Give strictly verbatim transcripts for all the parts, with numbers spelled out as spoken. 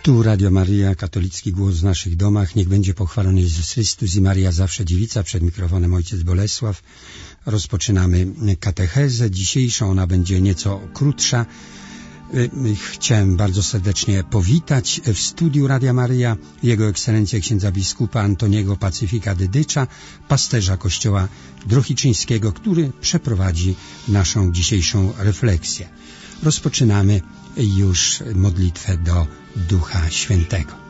Tu Radio Maryja, katolicki głos w naszych domach. Niech będzie pochwalony Jezus Chrystus i Maria zawsze dziewica. Przed mikrofonem ojciec Bolesław. Rozpoczynamy katechezę dzisiejszą. Ona będzie nieco krótsza. Chciałem bardzo serdecznie powitać w studiu Radia Maryja Jego Ekscelencję księdza biskupa Antoniego Pacyfika Dydycza, pasterza kościoła drohiczyńskiego, który przeprowadzi naszą dzisiejszą refleksję. Rozpoczynamy już modlitwę do Ducha Świętego.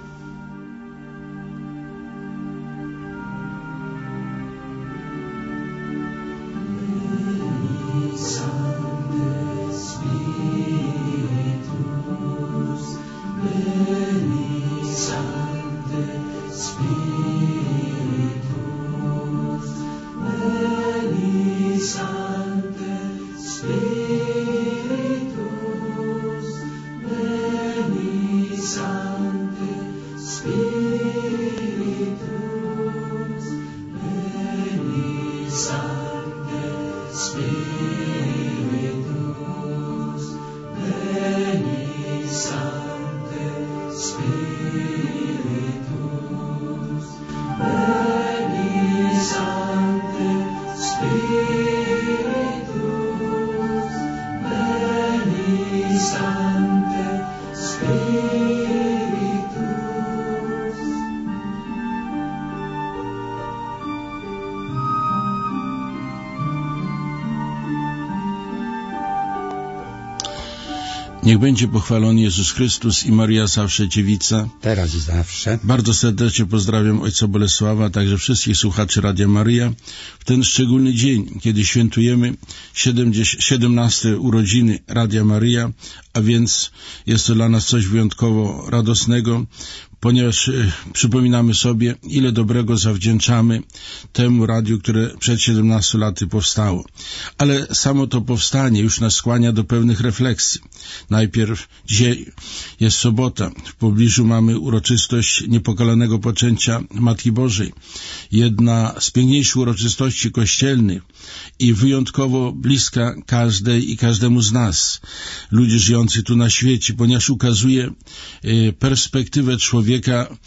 Niech będzie pochwalony Jezus Chrystus i Maria zawsze dziewica. Teraz i zawsze. Bardzo serdecznie pozdrawiam ojca Bolesława, także wszystkich słuchaczy Radia Maryja w ten szczególny dzień, kiedy świętujemy siedemnaste urodziny Radia Maryja, a więc jest to dla nas coś wyjątkowo radosnego, ponieważ y, przypominamy sobie, ile dobrego zawdzięczamy temu radiu, które przed siedemnastoma laty powstało. Ale samo to powstanie już nas skłania do pewnych refleksji. Najpierw dzisiaj jest sobota. W pobliżu mamy uroczystość niepokalanego poczęcia Matki Bożej. Jedna z piękniejszych uroczystości kościelnych i wyjątkowo bliska każdej i każdemu z nas, ludzi żyjących tu na świecie, ponieważ ukazuje y, perspektywę człowieka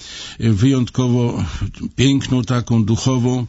wyjątkowo piękną, taką duchową,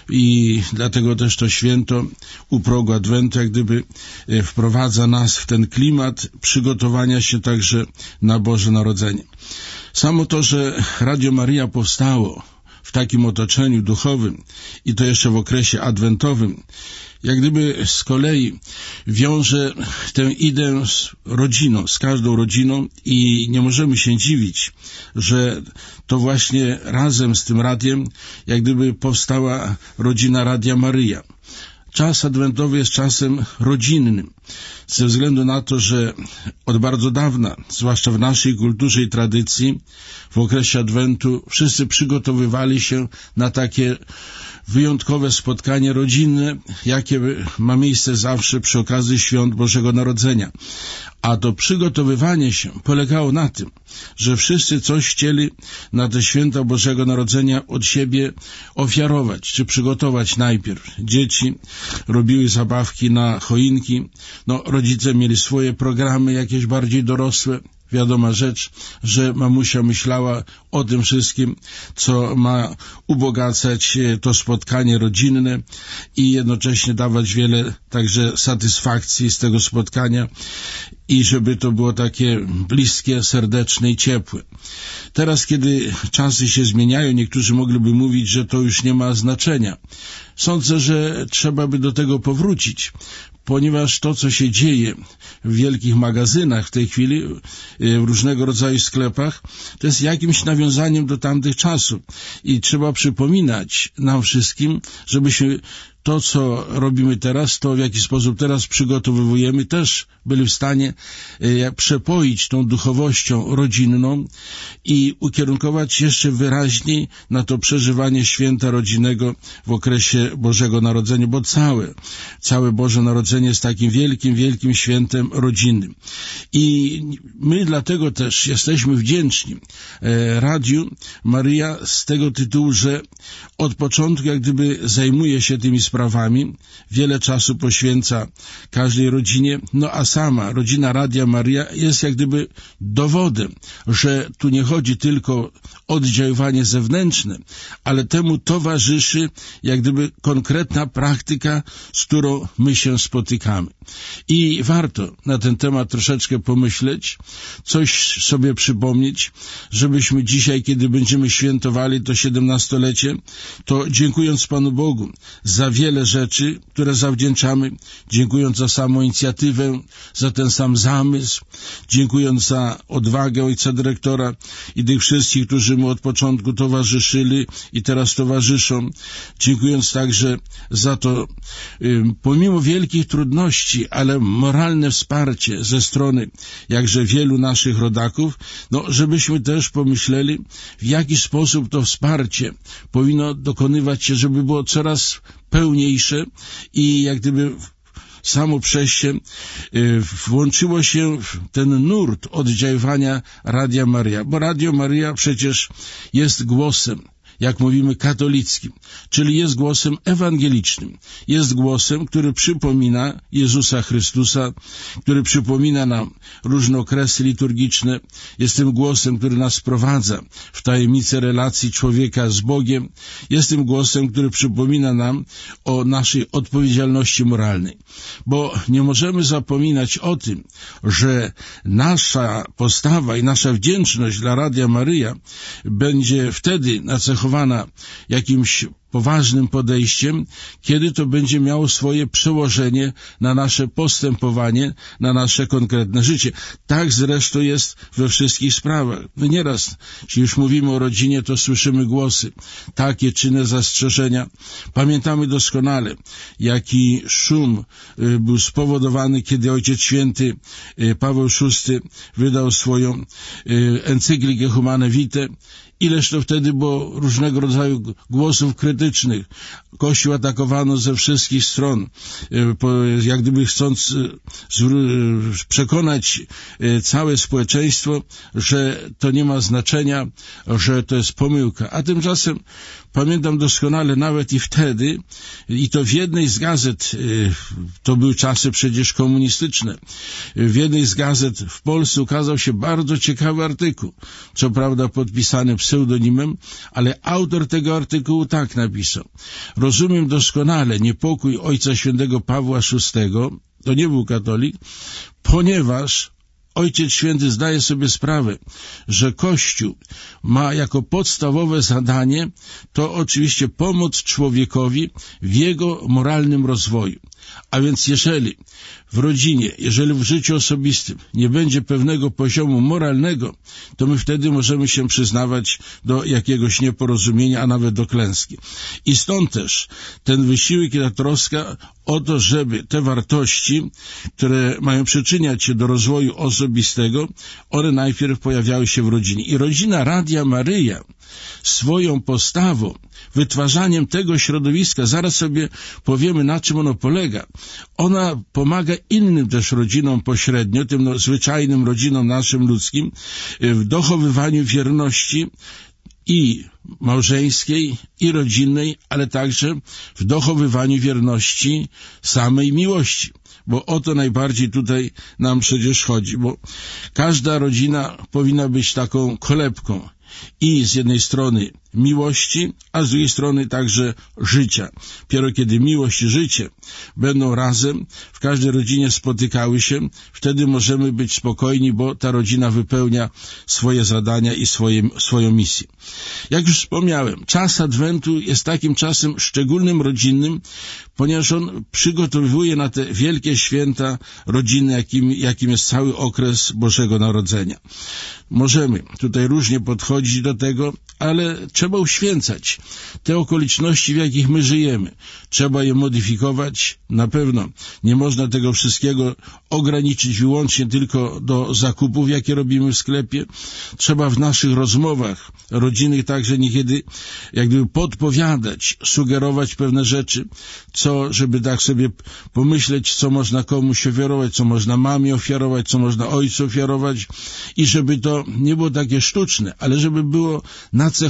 i dlatego też to święto u progu Adwentu jak gdyby wprowadza nas w ten klimat przygotowania się także na Boże Narodzenie. Samo to, że Radio Maryja powstało w takim otoczeniu duchowym i to jeszcze w okresie adwentowym, jak gdyby z kolei wiąże tę ideę z rodziną, z każdą rodziną, i nie możemy się dziwić, że to właśnie razem z tym radiem jak gdyby powstała rodzina Radia Maryja. Czas adwentowy jest czasem rodzinnym, ze względu na to, że od bardzo dawna, zwłaszcza w naszej kulturze i tradycji, w okresie adwentu wszyscy przygotowywali się na takie wyjątkowe spotkanie rodzinne, jakie ma miejsce zawsze przy okazji świąt Bożego Narodzenia. A to przygotowywanie się polegało na tym, że wszyscy coś chcieli na te święta Bożego Narodzenia od siebie ofiarować, czy przygotować najpierw. Dzieci robiły zabawki na choinki, no rodzice mieli swoje programy jakieś bardziej dorosłe. Wiadoma rzecz, że mamusia myślała o tym wszystkim, co ma ubogacać to spotkanie rodzinne i jednocześnie dawać wiele także satysfakcji z tego spotkania, i żeby to było takie bliskie, serdeczne i ciepłe. Teraz, kiedy czasy się zmieniają, niektórzy mogliby mówić, że to już nie ma znaczenia. Sądzę, że trzeba by do tego powrócić, ponieważ to, co się dzieje w wielkich magazynach w tej chwili, w różnego rodzaju sklepach, to jest jakimś nawiązaniem do tamtych czasów. I trzeba przypominać nam wszystkim, żebyśmy to, co robimy teraz, to w jaki sposób teraz przygotowujemy, też byli w stanie e, przepoić tą duchowością rodzinną i ukierunkować jeszcze wyraźniej na to przeżywanie święta rodzinnego w okresie Bożego Narodzenia, bo całe, całe Boże Narodzenie jest takim wielkim, wielkim świętem rodzinnym. I my dlatego też jesteśmy wdzięczni e, Radiu Maryja z tego tytułu, że od początku jak gdyby zajmuje się tymi sprawami sprawami, wiele czasu poświęca każdej rodzinie, no a sama rodzina Radia Maria jest jak gdyby dowodem, że tu nie chodzi tylko o oddziaływanie zewnętrzne, ale temu towarzyszy jak gdyby konkretna praktyka, z którą my się spotykamy. I warto na ten temat troszeczkę pomyśleć, coś sobie przypomnieć, żebyśmy dzisiaj, kiedy będziemy świętowali to siedemnastolecie, to dziękując Panu Bogu za wiele rzeczy, które zawdzięczamy, dziękując za samą inicjatywę, za ten sam zamysł, dziękując za odwagę ojca dyrektora i tych wszystkich, którzy mu od początku towarzyszyli i teraz towarzyszą, dziękując także za to, pomimo wielkich trudności, ale moralne wsparcie ze strony jakże wielu naszych rodaków, no żebyśmy też pomyśleli, w jaki sposób to wsparcie powinno dokonywać się, żeby było coraz pełniejsze i jak gdyby samo przejście włączyło się w ten nurt oddziaływania Radia Maria, bo Radio Maria przecież jest głosem, jak mówimy, katolickim, czyli jest głosem ewangelicznym. Jest głosem, który przypomina Jezusa Chrystusa, który przypomina nam różne okresy liturgiczne. Jest tym głosem, który nas wprowadza w tajemnicę relacji człowieka z Bogiem. Jest tym głosem, który przypomina nam o naszej odpowiedzialności moralnej. Bo nie możemy zapominać o tym, że nasza postawa i nasza wdzięczność dla Radia Maryja będzie wtedy nacechowana jakimś poważnym podejściem, kiedy to będzie miało swoje przełożenie na nasze postępowanie, na nasze konkretne życie. Tak zresztą jest we wszystkich sprawach. My nieraz, jeśli już mówimy o rodzinie, to słyszymy głosy, takie czy inne zastrzeżenia. Pamiętamy doskonale, jaki szum był spowodowany, kiedy Ojciec Święty Paweł szósty wydał swoją encyklikę Humane Vitae. Ileż to wtedy było różnego rodzaju głosów krytycznych. Kościół atakowano ze wszystkich stron, jak gdyby chcąc przekonać całe społeczeństwo, że to nie ma znaczenia, że to jest pomyłka. A tymczasem pamiętam doskonale nawet i wtedy, i to w jednej z gazet, to były czasy przecież komunistyczne, w jednej z gazet w Polsce ukazał się bardzo ciekawy artykuł, co prawda podpisany pseudonimem, ale autor tego artykułu tak napisał: rozumiem doskonale niepokój Ojca Świętego Pawła szóstego, to nie był katolik, ponieważ Ojciec Święty zdaje sobie sprawę, że Kościół ma jako podstawowe zadanie to oczywiście pomoc człowiekowi w jego moralnym rozwoju. A więc jeżeli w rodzinie, jeżeli w życiu osobistym nie będzie pewnego poziomu moralnego, to my wtedy możemy się przyznawać do jakiegoś nieporozumienia, a nawet do klęski. I stąd też ten wysiłek i ta troska o to, żeby te wartości, które mają przyczyniać się do rozwoju osobistego, one najpierw pojawiały się w rodzinie. I rodzina Radia Maryja swoją postawą, wytwarzaniem tego środowiska, zaraz sobie powiemy, na czym ono polega. Ona pomaga innym też rodzinom pośrednio, tym no, zwyczajnym rodzinom naszym ludzkim, w dochowywaniu wierności i małżeńskiej, i rodzinnej, ale także w dochowywaniu wierności samej miłości. Bo o to najbardziej tutaj nam przecież chodzi, bo każda rodzina powinna być taką kolebką i z jednej strony miłości, a z drugiej strony także życia. Dopiero kiedy miłość i życie będą razem, w każdej rodzinie spotykały się, wtedy możemy być spokojni, bo ta rodzina wypełnia swoje zadania i swoje, swoją misję. Jak już wspomniałem, czas Adwentu jest takim czasem szczególnym, rodzinnym, ponieważ on przygotowuje na te wielkie święta rodziny, jakim, jakim jest cały okres Bożego Narodzenia. Możemy tutaj różnie podchodzić do tego, ale trzeba uświęcać te okoliczności, w jakich my żyjemy. Trzeba je modyfikować. Na pewno nie można tego wszystkiego ograniczyć wyłącznie tylko do zakupów, jakie robimy w sklepie. Trzeba w naszych rozmowach rodzinnych także niekiedy jak gdyby podpowiadać, sugerować pewne rzeczy, co, żeby tak sobie pomyśleć, co można komuś ofiarować, co można mamie ofiarować, co można ojcu ofiarować i żeby to nie było takie sztuczne, ale żeby było nacechowane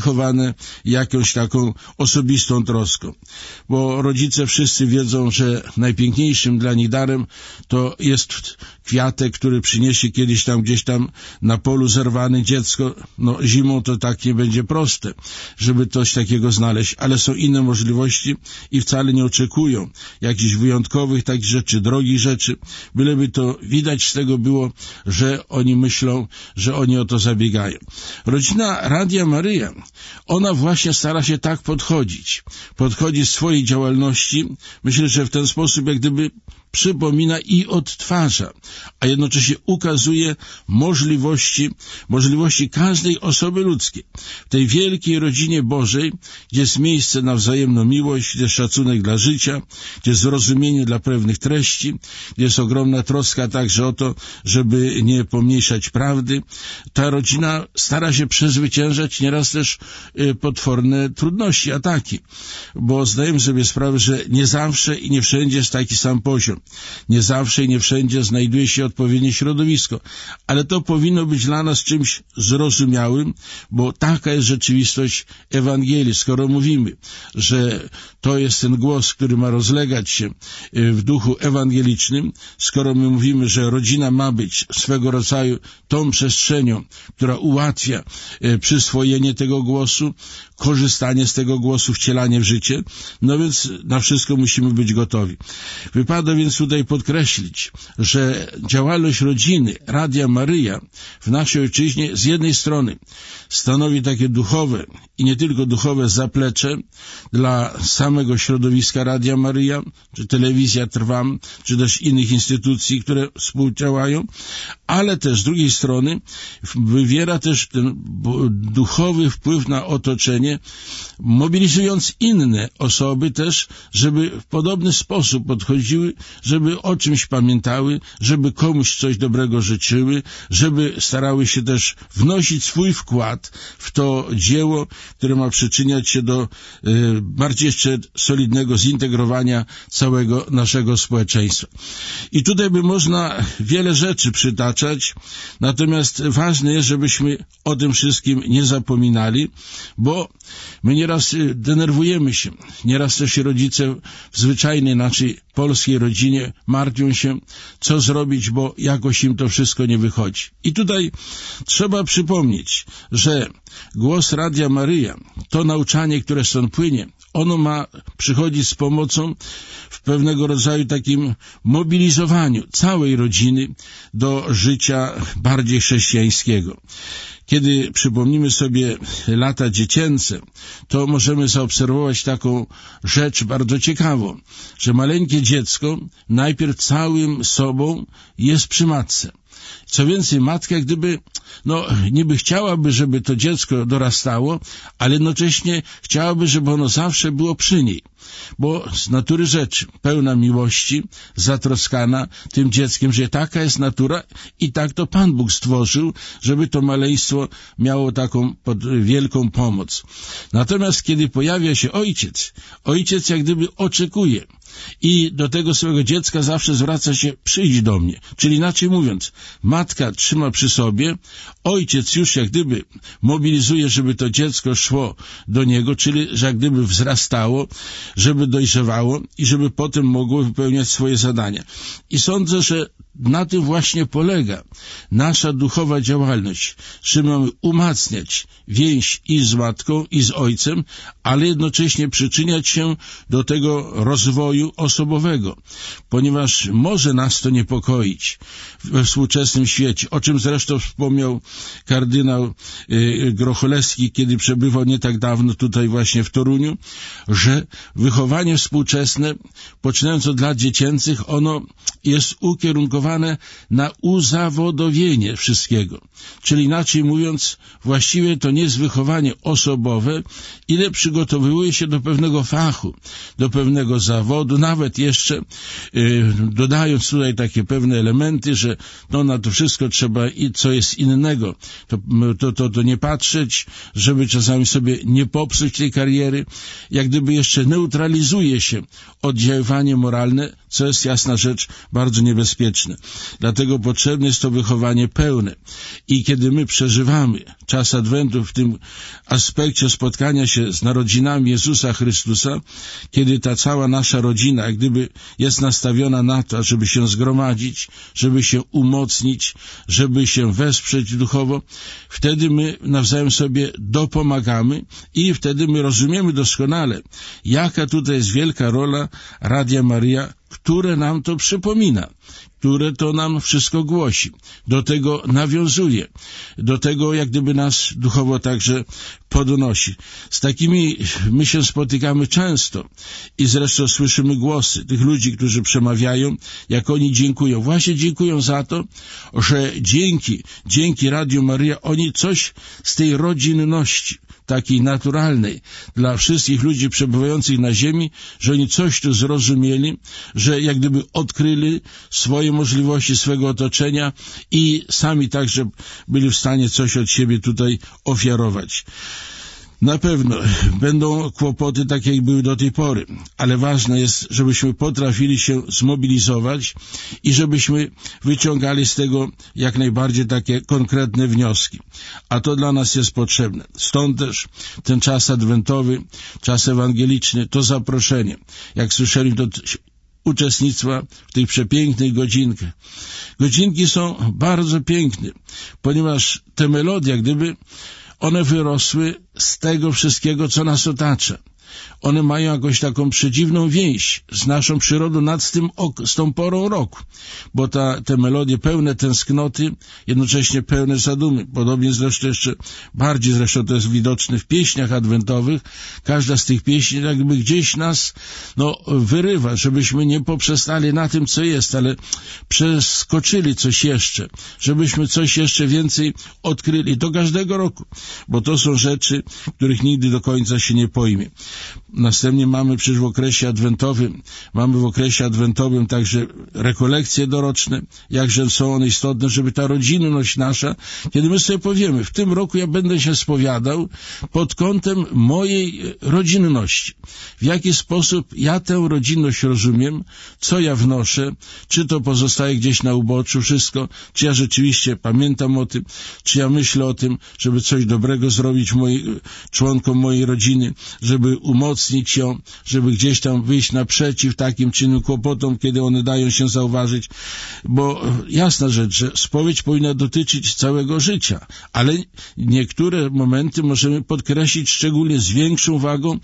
napełniane jakąś taką osobistą troską. Bo rodzice wszyscy wiedzą, że najpiękniejszym dla nich darem to jest kwiatek, który przyniesie kiedyś tam gdzieś tam na polu zerwany dziecko. No zimą to tak nie będzie proste, żeby coś takiego znaleźć, ale są inne możliwości i wcale nie oczekują jakichś wyjątkowych takich rzeczy, drogich rzeczy, byleby to widać z tego było, że oni myślą, że oni o to zabiegają. Rodzina Radia Maryja, ona właśnie stara się tak podchodzić. Podchodzi w swojej działalności, myślę, że w ten sposób jak gdyby przypomina i odtwarza, a jednocześnie ukazuje możliwości, możliwości każdej osoby ludzkiej. W tej wielkiej rodzinie Bożej, gdzie jest miejsce na wzajemną miłość, gdzie jest szacunek dla życia, gdzie jest zrozumienie dla pewnych treści, gdzie jest ogromna troska także o to, żeby nie pomniejszać prawdy. Ta rodzina stara się przezwyciężać nieraz też y, potworne trudności, ataki, bo zdajemy sobie sprawę, że nie zawsze i nie wszędzie jest taki sam poziom. Nie zawsze i nie wszędzie znajduje się odpowiednie środowisko, ale to powinno być dla nas czymś zrozumiałym, bo taka jest rzeczywistość Ewangelii. Skoro mówimy, że to jest ten głos, który ma rozlegać się w duchu ewangelicznym, skoro my mówimy, że rodzina ma być swego rodzaju tą przestrzenią, która ułatwia przyswojenie tego głosu, korzystanie z tego głosu, wcielanie w życie, no więc na wszystko musimy być gotowi. Wypada więc tutaj podkreślić, że działalność rodziny Radia Maryja w naszej ojczyźnie z jednej strony stanowi takie duchowe i nie tylko duchowe zaplecze dla samego środowiska Radia Maryja, czy Telewizja Trwam, czy też innych instytucji, które współdziałają, ale też z drugiej strony wywiera też ten duchowy wpływ na otoczenie, mobilizując inne osoby też, żeby w podobny sposób podchodziły, żeby o czymś pamiętały, żeby komuś coś dobrego życzyły, żeby starały się też wnosić swój wkład w to dzieło, które ma przyczyniać się do y, bardziej jeszcze solidnego zintegrowania całego naszego społeczeństwa. I tutaj by można wiele rzeczy przytaczać, natomiast ważne jest, żebyśmy o tym wszystkim nie zapominali, bo my nieraz denerwujemy się, nieraz też rodzice w zwyczajnej naszej polskiej rodzinie martwią się, co zrobić, bo jakoś im to wszystko nie wychodzi. I tutaj trzeba przypomnieć, że głos Radia Maryja, to nauczanie, które stąd płynie, ono ma przychodzić z pomocą w pewnego rodzaju takim mobilizowaniu całej rodziny do życia bardziej chrześcijańskiego. Kiedy przypomnimy sobie lata dziecięce, to możemy zaobserwować taką rzecz bardzo ciekawą, że maleńkie dziecko najpierw całym sobą jest przy matce. Co więcej, matka jak gdyby, no niby chciałaby, żeby to dziecko dorastało, ale jednocześnie chciałaby, żeby ono zawsze było przy niej. Bo z natury rzeczy, pełna miłości, zatroskana tym dzieckiem, że taka jest natura i tak to Pan Bóg stworzył, żeby to maleństwo miało taką wielką pomoc. Natomiast kiedy pojawia się ojciec, ojciec jak gdyby oczekuje i do tego swojego dziecka zawsze zwraca się: przyjdź do mnie. Czyli inaczej mówiąc, matka trzyma przy sobie, ojciec już jak gdyby mobilizuje, żeby to dziecko szło do niego, czyli że jak gdyby wzrastało, żeby dojrzewało i żeby potem mogło wypełniać swoje zadania. I sądzę, że na tym właśnie polega nasza duchowa działalność, że mamy umacniać więź i z matką, i z ojcem, ale jednocześnie przyczyniać się do tego rozwoju osobowego, ponieważ może nas to niepokoić we współczesnym świecie, o czym zresztą wspomniał kardynał y, Grocholewski, kiedy przebywał nie tak dawno tutaj właśnie w Toruniu, że wychowanie współczesne, poczynając od lat dziecięcych, ono jest ukierunkowane na uzawodowienie wszystkiego. Czyli inaczej mówiąc, właściwie to nie jest wychowanie osobowe, ile przygotowuje się do pewnego fachu, do pewnego zawodu, nawet jeszcze yy, dodając tutaj takie pewne elementy, że no, na to wszystko trzeba i co jest innego, to, to, to, to nie patrzeć, żeby czasami sobie nie popsuć tej kariery, jak gdyby jeszcze neutralizuje się oddziaływanie moralne, co jest jasna rzecz bardzo niebezpieczne. potrzebne. Dlatego potrzebne jest to wychowanie pełne. I kiedy my przeżywamy czas Adwentu w tym aspekcie spotkania się z narodzinami Jezusa Chrystusa, kiedy ta cała nasza rodzina jak gdyby jest nastawiona na to, żeby się zgromadzić, żeby się umocnić, żeby się wesprzeć duchowo, wtedy my nawzajem sobie dopomagamy i wtedy my rozumiemy doskonale, jaka tutaj jest wielka rola Radia Maryja, które nam to przypomina, które to nam wszystko głosi, do tego nawiązuje, do tego jak gdyby nas duchowo także podnosi. Z takimi my się spotykamy często i zresztą słyszymy głosy tych ludzi, którzy przemawiają, jak oni dziękują. Właśnie dziękują za to, że dzięki, dzięki Radiu Maryja oni coś z tej rodzinności, takiej naturalnej dla wszystkich ludzi przebywających na ziemi, że oni coś tu zrozumieli, że jak gdyby odkryli swoje możliwości swego otoczenia i sami także byli w stanie coś od siebie tutaj ofiarować. Na pewno będą kłopoty takie, jak były do tej pory, ale ważne jest, żebyśmy potrafili się zmobilizować i żebyśmy wyciągali z tego jak najbardziej takie konkretne wnioski. A to dla nas jest potrzebne. Stąd też ten czas adwentowy, czas ewangeliczny, to zaproszenie. Jak słyszeli, to uczestnictwa w tych przepięknych godzinkach. Godzinki są bardzo piękne, ponieważ te melodie, jak gdyby one wyrosły z tego wszystkiego, co nas otacza. One mają jakąś taką przedziwną więź z naszą przyrodą nad tym, z tą porą roku, bo ta, te melodie pełne tęsknoty, jednocześnie pełne zadumy. Podobnie zresztą jeszcze bardziej zresztą to jest widoczne w pieśniach adwentowych. Każda z tych pieśni jakby gdzieś nas no, wyrywa, żebyśmy nie poprzestali na tym, co jest, ale przeskoczyli coś jeszcze, żebyśmy coś jeszcze więcej odkryli do każdego roku, bo to są rzeczy, których nigdy do końca się nie pojmie. Następnie mamy przecież w okresie adwentowym, mamy w okresie adwentowym także rekolekcje doroczne, jakże są one istotne, żeby ta rodzinność nasza, kiedy my sobie powiemy, w tym roku ja będę się spowiadał pod kątem mojej rodzinności. W jaki sposób ja tę rodzinność rozumiem, co ja wnoszę, czy to pozostaje gdzieś na uboczu wszystko, czy ja rzeczywiście pamiętam o tym, czy ja myślę o tym, żeby coś dobrego zrobić moi, członkom mojej rodziny, żeby umocnić ją, żeby gdzieś tam wyjść naprzeciw takim czynnym kłopotom, kiedy one dają się zauważyć, bo jasna rzecz, że spowiedź powinna dotyczyć całego życia, ale niektóre momenty możemy podkreślić szczególnie z większą wagą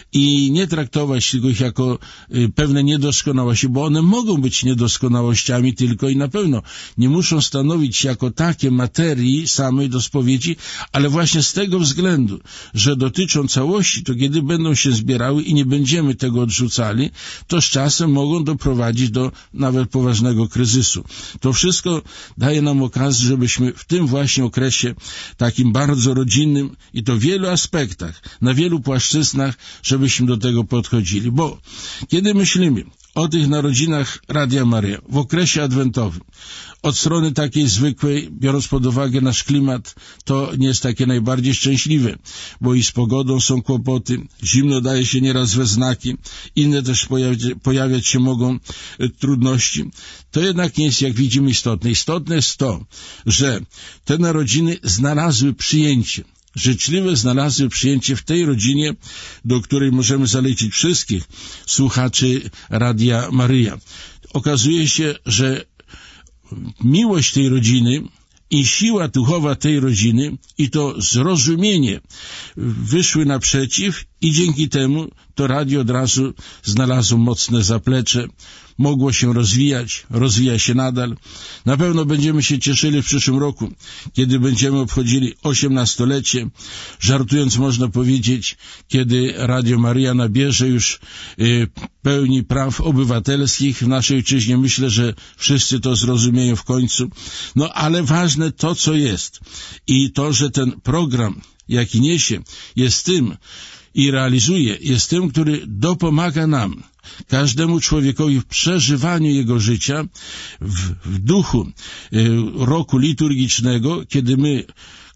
i nie traktować tylko ich jako y, pewne niedoskonałości, bo one mogą być niedoskonałościami tylko i na pewno nie muszą stanowić jako takie materii samej do spowiedzi, ale właśnie z tego względu, że dotyczą całości, to kiedy będą się zbierały i nie będziemy tego odrzucali, to z czasem mogą doprowadzić do nawet poważnego kryzysu. To wszystko daje nam okazję, żebyśmy w tym właśnie okresie takim bardzo rodzinnym i to w wielu aspektach, na wielu płaszczyznach, żebyśmy do tego podchodzili. Bo kiedy myślimy o tych narodzinach Radia Maryja w okresie adwentowym, od strony takiej zwykłej, biorąc pod uwagę nasz klimat, to nie jest takie najbardziej szczęśliwe, bo i z pogodą są kłopoty, zimno daje się nieraz we znaki, inne też pojawiać, pojawiać się mogą e, trudności. To jednak nie jest, jak widzimy, istotne. Istotne jest to, że te narodziny znalazły przyjęcie. Życzliwe znalazły przyjęcie w tej rodzinie, do której możemy zalecić wszystkich słuchaczy Radia Maryja. Okazuje się, że miłość tej rodziny i siła duchowa tej rodziny i to zrozumienie wyszły naprzeciw i dzięki temu to radio od razu znalazło mocne zaplecze, mogło się rozwijać, rozwija się nadal. Na pewno będziemy się cieszyli w przyszłym roku, kiedy będziemy obchodzili osiemnastolecie, żartując można powiedzieć, kiedy Radio Maryja nabierze już y, pełni praw obywatelskich w naszej ojczyźnie. Myślę, że wszyscy to zrozumieją w końcu. No ale ważne to, co jest i to, że ten program, jaki niesie, jest tym i realizuje, jest tym, który dopomaga nam, każdemu człowiekowi w przeżywaniu jego życia w, w duchu y, roku liturgicznego, kiedy my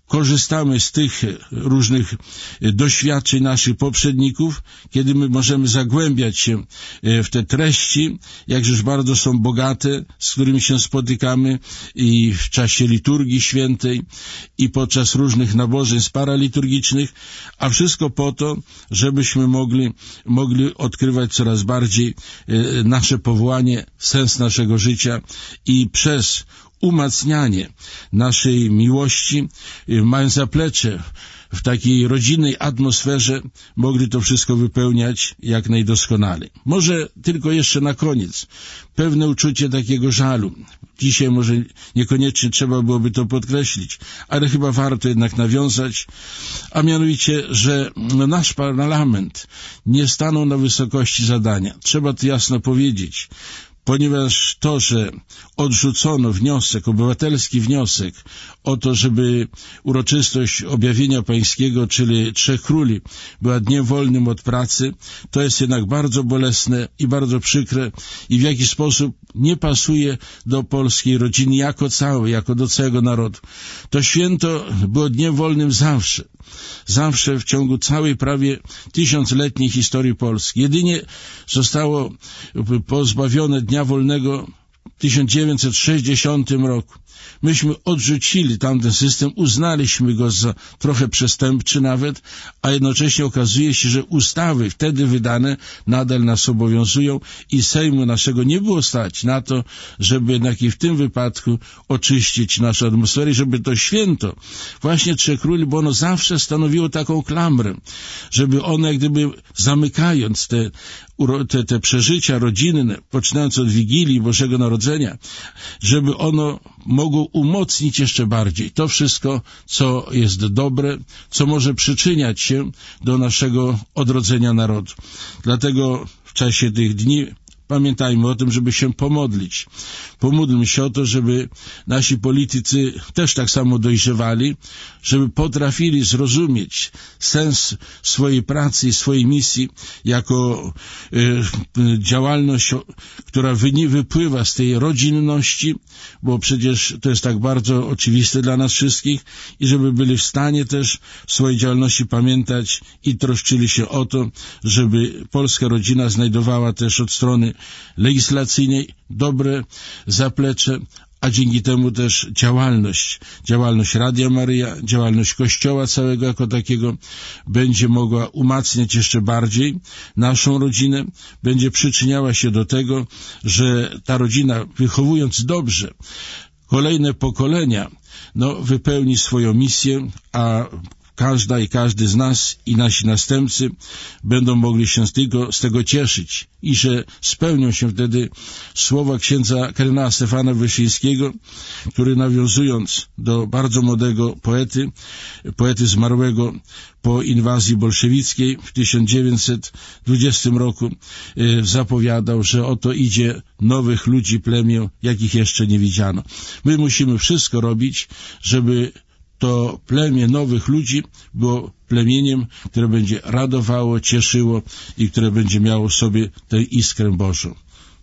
korzystamy z tych różnych doświadczeń naszych poprzedników, kiedy my możemy zagłębiać się w te treści, jakżeż bardzo są bogate, z którymi się spotykamy i w czasie liturgii świętej i podczas różnych nabożeństw paraliturgicznych, a wszystko po to, żebyśmy mogli, mogli odkrywać coraz bardziej nasze powołanie, sens naszego życia i przez umacnianie naszej miłości, mając zaplecze w takiej rodzinnej atmosferze, mogli to wszystko wypełniać jak najdoskonalej. Może tylko jeszcze na koniec pewne uczucie takiego żalu. Dzisiaj może niekoniecznie trzeba byłoby to podkreślić, ale chyba warto jednak nawiązać, a mianowicie, że nasz parlament nie stanął na wysokości zadania. Trzeba to jasno powiedzieć. Ponieważ to, że odrzucono wniosek, obywatelski wniosek o to, żeby uroczystość objawienia pańskiego, czyli Trzech Króli, była dniem wolnym od pracy, to jest jednak bardzo bolesne i bardzo przykre i w jakiś sposób nie pasuje do polskiej rodziny jako całej, jako do całego narodu. To święto było dniem wolnym zawsze. Zawsze w ciągu całej prawie tysiącletniej historii Polski. Jedynie zostało pozbawione dnia wolnego w tysiąc dziewięćset sześćdziesiątym roku. Myśmy odrzucili tamten system, uznaliśmy go za trochę przestępczy nawet, a jednocześnie okazuje się, że ustawy wtedy wydane nadal nas obowiązują i Sejmu naszego nie było stać na to, żeby jednak i w tym wypadku oczyścić naszą atmosferę i żeby to święto właśnie Trzech Króli, bo ono zawsze stanowiło taką klamrę, żeby ono jak gdyby zamykając te Te, te przeżycia rodzinne, poczynając od Wigilii Bożego Narodzenia, żeby ono mogło umocnić jeszcze bardziej to wszystko, co jest dobre, co może przyczyniać się do naszego odrodzenia narodu. Dlatego w czasie tych dni pamiętajmy o tym, żeby się pomodlić. Pomódlmy się o to, żeby nasi politycy też tak samo dojrzewali, żeby potrafili zrozumieć sens swojej pracy i swojej misji jako y, działalność, która wyni, wypływa z tej rodzinności, bo przecież to jest tak bardzo oczywiste dla nas wszystkich i żeby byli w stanie też w swojej działalności pamiętać i troszczyli się o to, żeby polska rodzina znajdowała też od strony legislacyjnej dobre zaplecze, a dzięki temu też działalność, działalność Radia Maryja, działalność Kościoła całego jako takiego będzie mogła umacniać jeszcze bardziej naszą rodzinę, będzie przyczyniała się do tego, że ta rodzina, wychowując dobrze kolejne pokolenia, no, wypełni swoją misję, a każda i każdy z nas i nasi następcy będą mogli się z tego, z tego cieszyć i że spełnią się wtedy słowa księdza kardynała Stefana Wyszyńskiego, który nawiązując do bardzo młodego poety, poety zmarłego po inwazji bolszewickiej w tysiąc dziewięćset dwudziestym roku y, zapowiadał, że oto idzie nowych ludzi plemię, jakich jeszcze nie widziano. My musimy wszystko robić, żeby to plemię nowych ludzi było plemieniem, które będzie radowało, cieszyło i które będzie miało w sobie tę iskrę Bożą.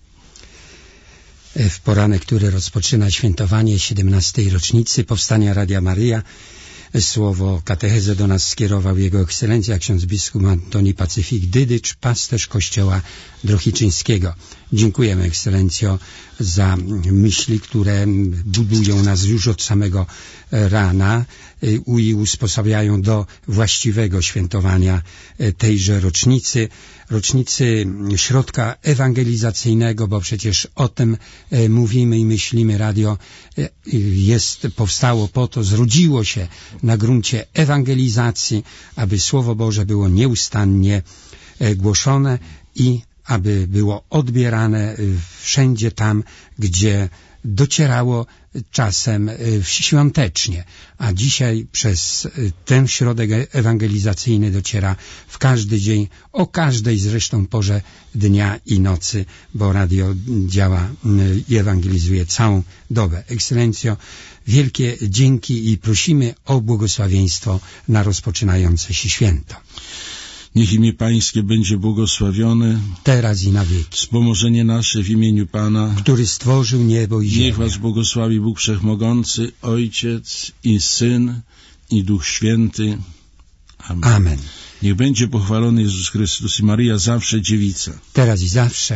W poranek, który rozpoczyna świętowanie siedemnastej rocznicy powstania Radia Maryja, słowo katechezę do nas skierował Jego Ekscelencja ksiądz biskup Antoni Pacyfik Dydycz, pasterz Kościoła Drohiczyńskiego. Dziękujemy, Ekscelencjo, za myśli, które budują nas już od samego rana i usposabiają do właściwego świętowania tejże rocznicy, rocznicy środka ewangelizacyjnego, bo przecież o tym mówimy i myślimy. Radio jest, powstało po to, zrodziło się na gruncie ewangelizacji, aby Słowo Boże było nieustannie głoszone i aby było odbierane wszędzie tam, gdzie docierało czasem świątecznie, a dzisiaj przez ten środek ewangelizacyjny dociera w każdy dzień, o każdej zresztą porze dnia i nocy, bo radio działa i ewangelizuje całą dobę. Ekscelencjo, wielkie dzięki i prosimy o błogosławieństwo na rozpoczynające się święto. Niech imię Pańskie będzie błogosławione, teraz i na wieki. Wspomożenie nasze w imieniu Pana, który stworzył niebo i ziemię. Niech Was błogosławi Bóg Wszechmogący, Ojciec i Syn i Duch Święty. Amen. Amen. Niech będzie pochwalony Jezus Chrystus i Maryja zawsze dziewica. Teraz i zawsze.